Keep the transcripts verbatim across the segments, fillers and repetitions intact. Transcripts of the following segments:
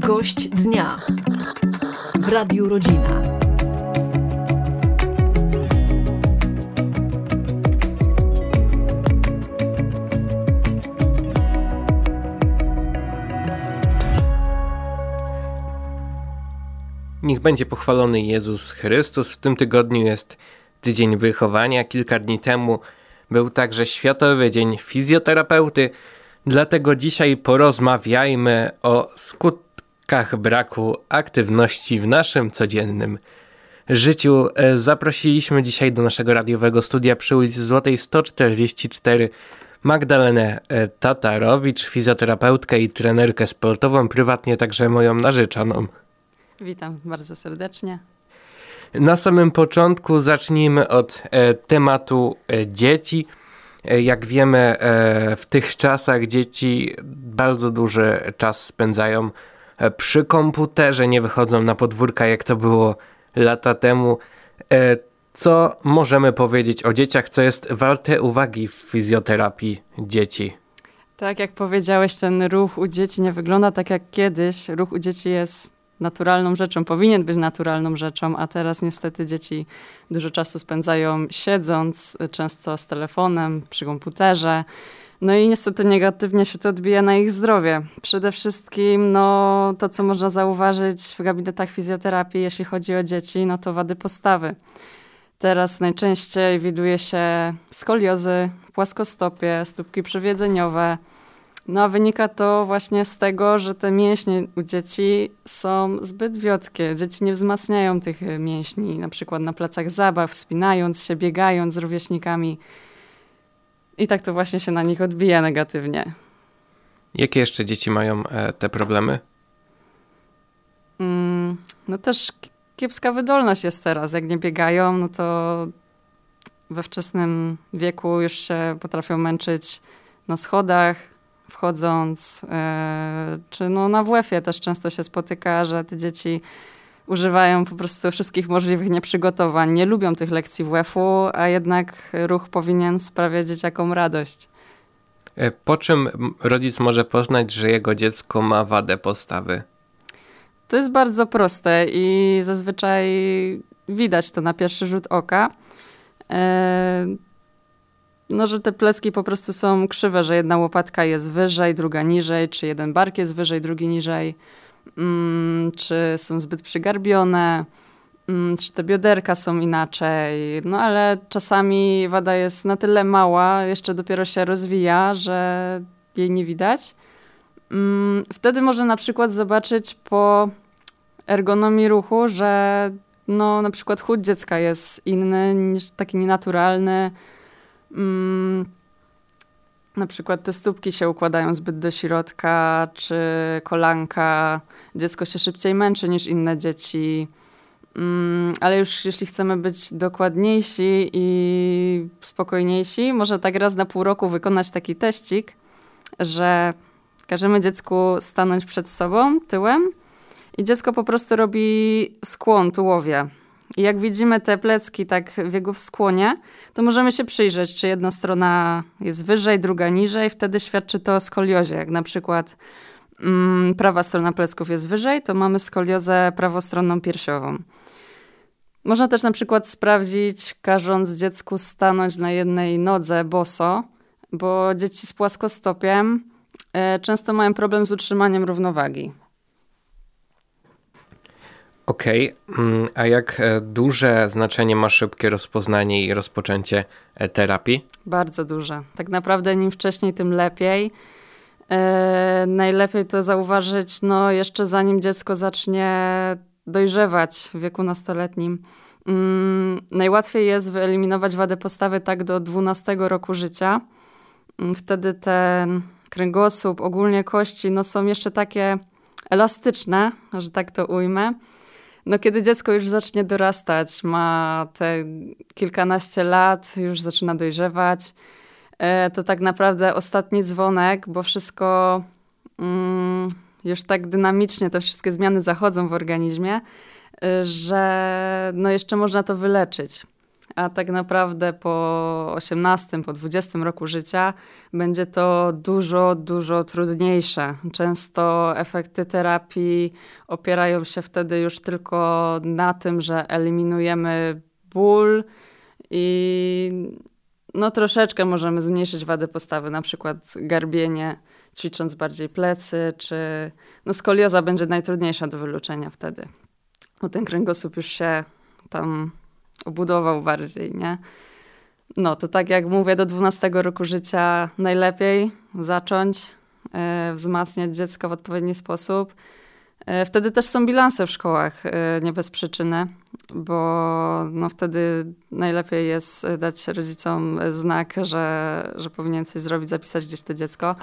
Gość dnia w Radiu Rodzina. Niech będzie pochwalony Jezus Chrystus. W tym tygodniu jest Tydzień Wychowania. Kilka dni temu był także Światowy Dzień Fizjoterapeuty. Dlatego dzisiaj porozmawiajmy o skutkach braku aktywności w naszym codziennym życiu. Zaprosiliśmy dzisiaj do naszego radiowego studia przy ulicy Złotej sto czterdzieści cztery Magdalenę Tatarowicz, fizjoterapeutkę i trenerkę sportową, prywatnie także moją narzeczoną. Witam bardzo serdecznie. Na samym początku zacznijmy od e, tematu e, dzieci. E, jak wiemy, e, w tych czasach dzieci bardzo duży czas spędzają e, przy komputerze, nie wychodzą na podwórka, jak to było lata temu. E, co możemy powiedzieć o dzieciach, co jest warte uwagi w fizjoterapii dzieci? Tak jak powiedziałeś, ten ruch u dzieci nie wygląda tak jak kiedyś. Ruch u dzieci jest naturalną rzeczą, powinien być naturalną rzeczą, a teraz niestety dzieci dużo czasu spędzają siedząc, często z telefonem, przy komputerze. No i niestety negatywnie się to odbija na ich zdrowie. Przede wszystkim no, to, co można zauważyć w gabinetach fizjoterapii, jeśli chodzi o dzieci, no to wady postawy. Teraz najczęściej widuje się skoliozy, płaskostopie, stópki przewiedzeniowe. No a wynika to właśnie z tego, że te mięśnie u dzieci są zbyt wiotkie. Dzieci nie wzmacniają tych mięśni, na przykład na placach zabaw, wspinając się, biegając z rówieśnikami. I tak to właśnie się na nich odbija negatywnie. Jakie jeszcze dzieci mają e, te problemy? Mm, no też kiepska wydolność jest teraz. Jak nie biegają, no to we wczesnym wieku już się potrafią męczyć na schodach, wchodząc, yy, czy no na W F-ie też często się spotyka, że te dzieci używają po prostu wszystkich możliwych nieprzygotowań. Nie lubią tych lekcji W F-u, a jednak ruch powinien sprawiać dzieciakom radość. Po czym rodzic może poznać, że jego dziecko ma wadę postawy? To jest bardzo proste i zazwyczaj widać to na pierwszy rzut oka. Yy, No, że te plecki po prostu są krzywe, że jedna łopatka jest wyżej, druga niżej, czy jeden bark jest wyżej, drugi niżej, mm, czy są zbyt przygarbione, mm, czy te bioderka są inaczej. No ale czasami wada jest na tyle mała, jeszcze dopiero się rozwija, że jej nie widać. Mm, wtedy można na przykład zobaczyć po ergonomii ruchu, że no, na przykład chód dziecka jest inny, niż taki nienaturalny. Mm, na przykład te stópki się układają zbyt do środka, czy kolanka. Dziecko się szybciej męczy niż inne dzieci. Mm, ale już jeśli chcemy być dokładniejsi i spokojniejsi, może tak raz na pół roku wykonać taki teścik, że każemy dziecku stanąć przed sobą, tyłem i dziecko po prostu robi skłon tułowia. I jak widzimy te plecki tak w jego skłonie, to możemy się przyjrzeć, czy jedna strona jest wyżej, druga niżej. Wtedy świadczy to o skoliozie. Jak na przykład mm, prawa strona plecków jest wyżej, to mamy skoliozę prawostronną piersiową. Można też na przykład sprawdzić, każąc dziecku stanąć na jednej nodze boso, bo dzieci z płaskostopiem y, często mają problem z utrzymaniem równowagi. Okej, okay. A jak duże znaczenie ma szybkie rozpoznanie i rozpoczęcie terapii? Bardzo duże. Tak naprawdę im wcześniej, tym lepiej. E, najlepiej to zauważyć no, jeszcze zanim dziecko zacznie dojrzewać w wieku nastoletnim. Mm, najłatwiej jest wyeliminować wadę postawy tak do dwunastego roku życia. Wtedy ten kręgosłup, ogólnie kości no, są jeszcze takie elastyczne, że tak to ujmę. No kiedy dziecko już zacznie dorastać, ma te kilkanaście lat, już zaczyna dojrzewać, to tak naprawdę ostatni dzwonek, bo wszystko mm, już tak dynamicznie, te wszystkie zmiany zachodzą w organizmie, że no jeszcze można to wyleczyć. a tak naprawdę po osiemnastym, po dwudziestym roku życia będzie to dużo, dużo trudniejsze. Często efekty terapii opierają się wtedy już tylko na tym, że eliminujemy ból i no troszeczkę możemy zmniejszyć wady postawy, na przykład garbienie, ćwicząc bardziej plecy, czy no skolioza będzie najtrudniejsza do wyleczenia wtedy, bo ten kręgosłup już się tam obudował bardziej, nie? No to tak jak mówię, do dwunastego roku życia najlepiej zacząć e, wzmacniać dziecko w odpowiedni sposób. E, wtedy też są bilanse w szkołach, e, nie bez przyczyny, bo no wtedy najlepiej jest dać rodzicom znak, że, że powinien coś zrobić, zapisać gdzieś to dziecko.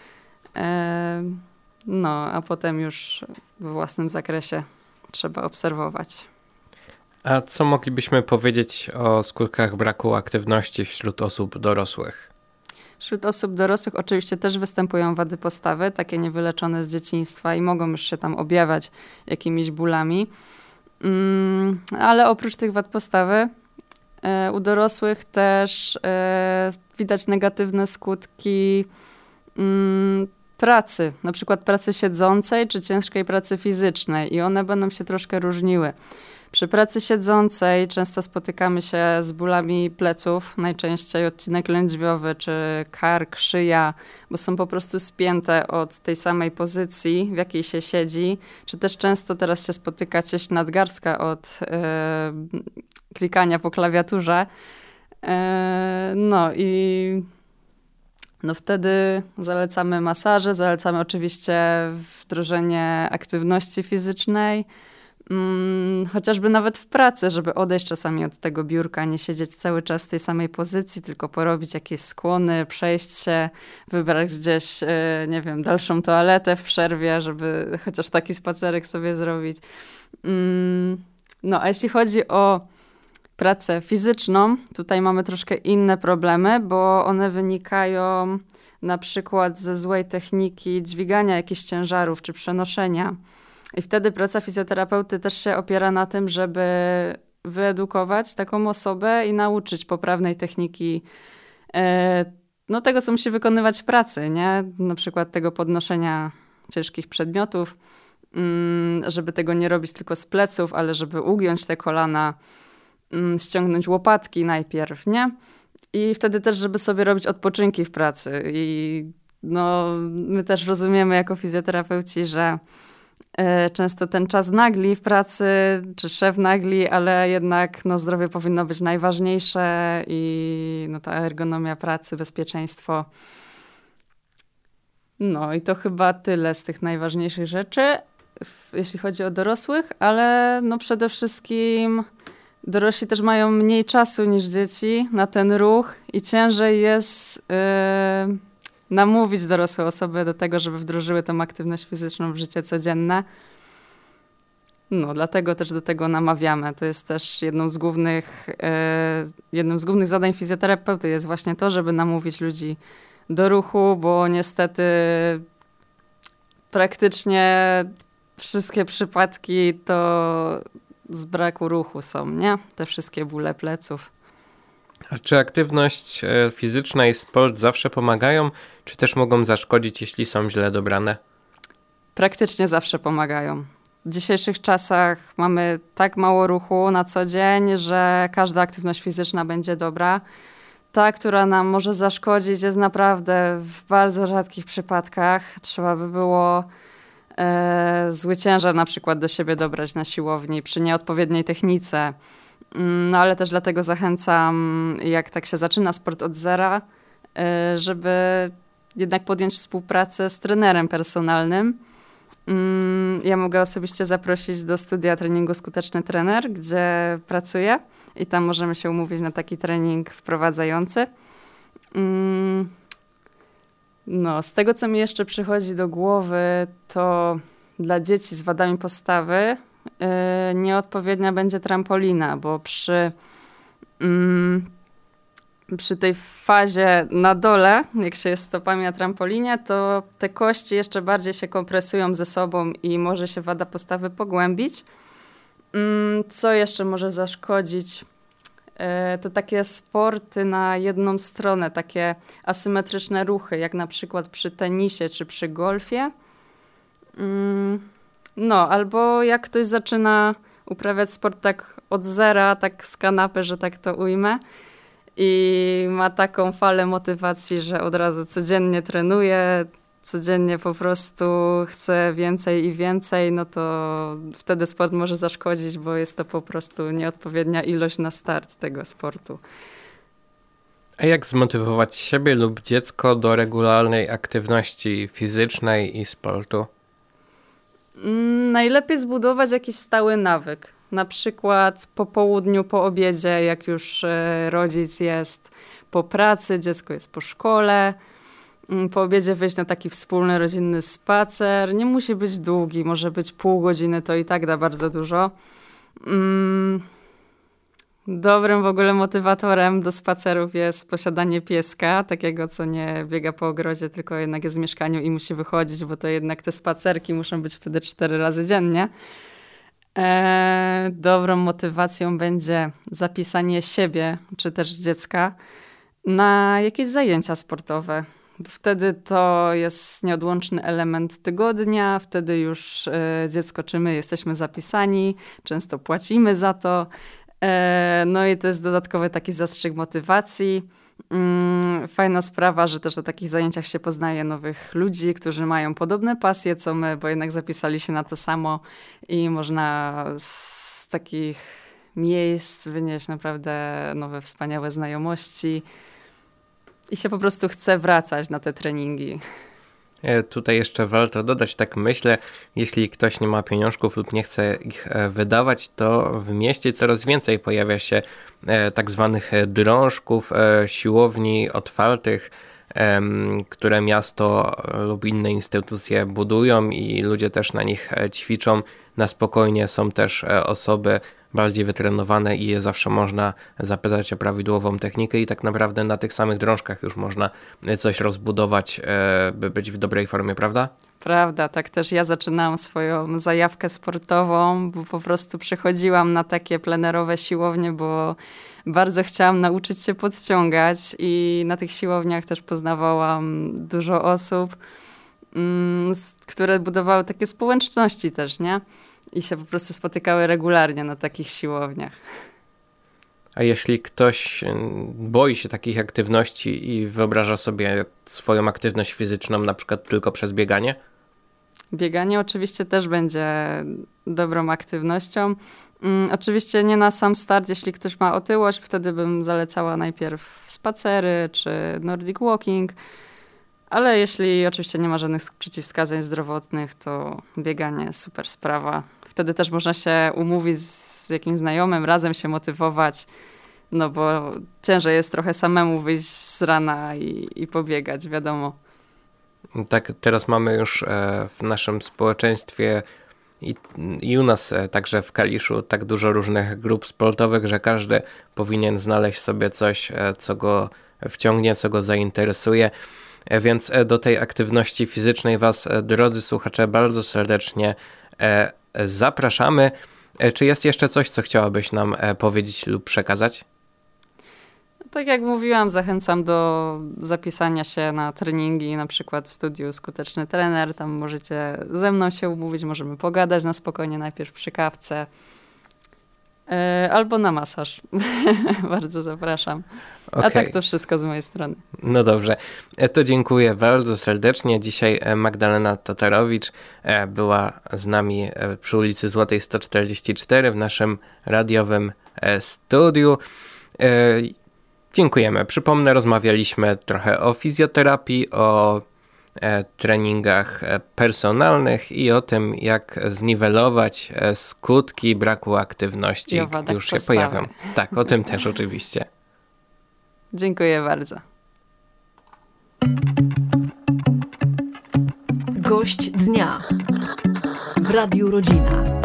E, no, a potem już we własnym zakresie trzeba obserwować. A co moglibyśmy powiedzieć o skutkach braku aktywności wśród osób dorosłych? Wśród osób dorosłych oczywiście też występują wady postawy, takie niewyleczone z dzieciństwa i mogą już się tam objawiać jakimiś bólami. Mm, ale oprócz tych wad postawy e, u dorosłych też e, widać negatywne skutki mm, pracy, na przykład pracy siedzącej czy ciężkiej pracy fizycznej i one będą się troszkę różniły. Przy pracy siedzącej często spotykamy się z bólami pleców, najczęściej odcinek lędźwiowy czy kark, szyja, bo są po prostu spięte od tej samej pozycji, w jakiej się siedzi, czy też często teraz się spotyka cieść nadgarstka od e, klikania po klawiaturze. E, no i no wtedy zalecamy masaże, zalecamy oczywiście wdrożenie aktywności fizycznej, Hmm, chociażby nawet w pracy, żeby odejść czasami od tego biurka, nie siedzieć cały czas w tej samej pozycji, tylko porobić jakieś skłony, przejść się, wybrać gdzieś, nie wiem, dalszą toaletę w przerwie, żeby chociaż taki spacerek sobie zrobić. Hmm, no a jeśli chodzi o pracę fizyczną, tutaj mamy troszkę inne problemy, bo one wynikają na przykład ze złej techniki dźwigania jakichś ciężarów czy przenoszenia. I wtedy praca fizjoterapeuty też się opiera na tym, żeby wyedukować taką osobę i nauczyć poprawnej techniki e, no tego, co musi wykonywać w pracy, nie? Na przykład tego podnoszenia ciężkich przedmiotów, mm, żeby tego nie robić tylko z pleców, ale żeby ugiąć te kolana, mm, ściągnąć łopatki najpierw, nie? I wtedy też, żeby sobie robić odpoczynki w pracy. I no, my też rozumiemy jako fizjoterapeuci, że często ten czas nagli w pracy, czy szef nagli, ale jednak no, zdrowie powinno być najważniejsze i no, ta ergonomia pracy, bezpieczeństwo. No i to chyba tyle z tych najważniejszych rzeczy, jeśli chodzi o dorosłych, ale no przede wszystkim dorośli też mają mniej czasu niż dzieci na ten ruch i ciężej jest Yy, namówić dorosłe osoby do tego, żeby wdrożyły tą aktywność fizyczną w życie codzienne. No, dlatego też do tego namawiamy. To jest też jedną z głównych, e, jednym z głównych zadań fizjoterapeuty jest właśnie to, żeby namówić ludzi do ruchu, bo niestety praktycznie wszystkie przypadki to z braku ruchu są, nie? Te wszystkie bóle pleców. A czy aktywność fizyczna i sport zawsze pomagają, czy też mogą zaszkodzić, jeśli są źle dobrane? Praktycznie zawsze pomagają. W dzisiejszych czasach mamy tak mało ruchu na co dzień, że każda aktywność fizyczna będzie dobra. Ta, która nam może zaszkodzić, jest naprawdę w bardzo rzadkich przypadkach. Trzeba by było e, zły ciężar na przykład do siebie dobrać na siłowni przy nieodpowiedniej technice. No ale też dlatego zachęcam, jak tak się zaczyna sport od zera, żeby jednak podjąć współpracę z trenerem personalnym. Ja mogę osobiście zaprosić do studia treningu Skuteczny Trener, gdzie pracuję i tam możemy się umówić na taki trening wprowadzający. No, z tego, co mi jeszcze przychodzi do głowy, to dla dzieci z wadami postawy nieodpowiednia będzie trampolina, bo przy, mm, przy tej fazie na dole, jak się jest stopami na trampolinie, to te kości jeszcze bardziej się kompresują ze sobą i może się wada postawy pogłębić. Mm, co jeszcze może zaszkodzić? to takie sporty na jedną stronę, takie asymetryczne ruchy, jak na przykład przy tenisie czy przy golfie. No, albo jak ktoś zaczyna uprawiać sport tak od zera, tak z kanapy, że tak to ujmę, i ma taką falę motywacji, że od razu codziennie trenuje, codziennie po prostu chce więcej i więcej, no to wtedy sport może zaszkodzić, bo jest to po prostu nieodpowiednia ilość na start tego sportu. A jak zmotywować siebie lub dziecko do regularnej aktywności fizycznej i sportu? Mm, najlepiej zbudować jakiś stały nawyk. Na przykład po południu, po obiedzie, jak już e, rodzic jest po pracy, dziecko jest po szkole. Po obiedzie wyjść na taki wspólny, rodzinny spacer. Nie musi być długi, może być pół godziny, to i tak da bardzo dużo. Mm. Dobrym w ogóle motywatorem do spacerów jest posiadanie pieska, takiego, co nie biega po ogrodzie, tylko jednak jest w mieszkaniu i musi wychodzić, bo to jednak te spacerki muszą być wtedy cztery razy dziennie. Eee, dobrą motywacją będzie zapisanie siebie, czy też dziecka na jakieś zajęcia sportowe. Wtedy to jest nieodłączny element tygodnia, wtedy już e, dziecko czy my jesteśmy zapisani, często płacimy za to. E, no i to jest dodatkowy taki zastrzyk motywacji. Mm, fajna sprawa, że też na takich zajęciach się poznaje nowych ludzi, którzy mają podobne pasje co my, bo jednak zapisali się na to samo i można z takich miejsc wynieść naprawdę nowe, wspaniałe znajomości. I się po prostu chce wracać na te treningi. Tutaj jeszcze warto dodać, tak myślę, jeśli ktoś nie ma pieniążków lub nie chce ich wydawać, to w mieście coraz więcej pojawia się tak zwanych drążków, siłowni otwartych, które miasto lub inne instytucje budują i ludzie też na nich ćwiczą. Na spokojnie są też osoby bardziej wytrenowane i je zawsze można zapytać o prawidłową technikę i tak naprawdę na tych samych drążkach już można coś rozbudować, by być w dobrej formie, prawda? Prawda, tak też ja zaczynałam swoją zajawkę sportową, bo po prostu przychodziłam na takie plenerowe siłownie, bo bardzo chciałam nauczyć się podciągać i na tych siłowniach też poznawałam dużo osób, które budowały takie społeczności też, nie? I się po prostu spotykały regularnie na takich siłowniach. A jeśli ktoś boi się takich aktywności i wyobraża sobie swoją aktywność fizyczną na przykład tylko przez bieganie? Bieganie oczywiście też będzie dobrą aktywnością. Um, oczywiście nie na sam start, jeśli ktoś ma otyłość, wtedy bym zalecała najpierw spacery czy Nordic walking. Ale jeśli oczywiście nie ma żadnych przeciwwskazań zdrowotnych, to bieganie super sprawa. Wtedy też można się umówić z jakimś znajomym, razem się motywować, no bo ciężej jest trochę samemu wyjść z rana i, i pobiegać, wiadomo. Tak, teraz mamy już w naszym społeczeństwie i, i u nas także w Kaliszu tak dużo różnych grup sportowych, że każdy powinien znaleźć sobie coś, co go wciągnie, co go zainteresuje. Więc do tej aktywności fizycznej Was, drodzy słuchacze, bardzo serdecznie zapraszamy. Czy jest jeszcze coś, co chciałabyś nam powiedzieć lub przekazać? Tak jak mówiłam, zachęcam do zapisania się na treningi, na przykład w studiu Skuteczny Trener. Tam możecie ze mną się umówić, możemy pogadać na spokojnie najpierw przy kawce. Albo na masaż. Bardzo zapraszam. Okay. A tak to wszystko z mojej strony. No dobrze. To dziękuję bardzo serdecznie. Dzisiaj Magdalena Tatarowicz była z nami przy ulicy Złotej sto czterdzieści cztery w naszym radiowym studiu. Dziękujemy. Przypomnę, rozmawialiśmy trochę o fizjoterapii, o treningach personalnych i o tym, jak zniwelować skutki braku aktywności, gdy już się pojawią. Tak, o tym też oczywiście. Dziękuję bardzo. Gość dnia w Radiu Rodzina.